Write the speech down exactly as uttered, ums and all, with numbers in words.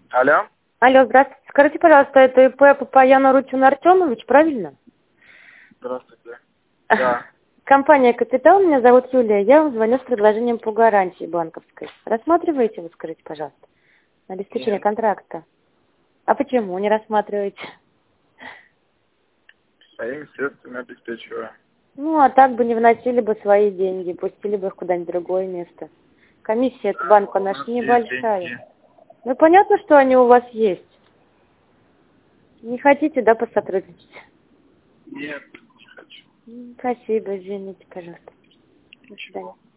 Алло. Алло, здравствуйте. Скажите, пожалуйста, это ИП Папаян Рутин Артемович, правильно? Здравствуйте. Да. Компания «Капитал», меня зовут Юлия. Я вам звоню с предложением по гарантии банковской. Рассматриваете вы, скажите, пожалуйста, на обеспечение Нет. контракта? А почему не рассматриваете? Своими средствами обеспечиваю. Ну, а так бы не вносили бы свои деньги, пустили бы их куда-нибудь в другое место. Комиссия от банка У нас наша есть небольшая. деньги. Ну, понятно, что они у вас есть. Не хотите, да, посотрудничать? Нет, не хочу. М, Спасибо, извините, пожалуйста. До свидания. Ничего.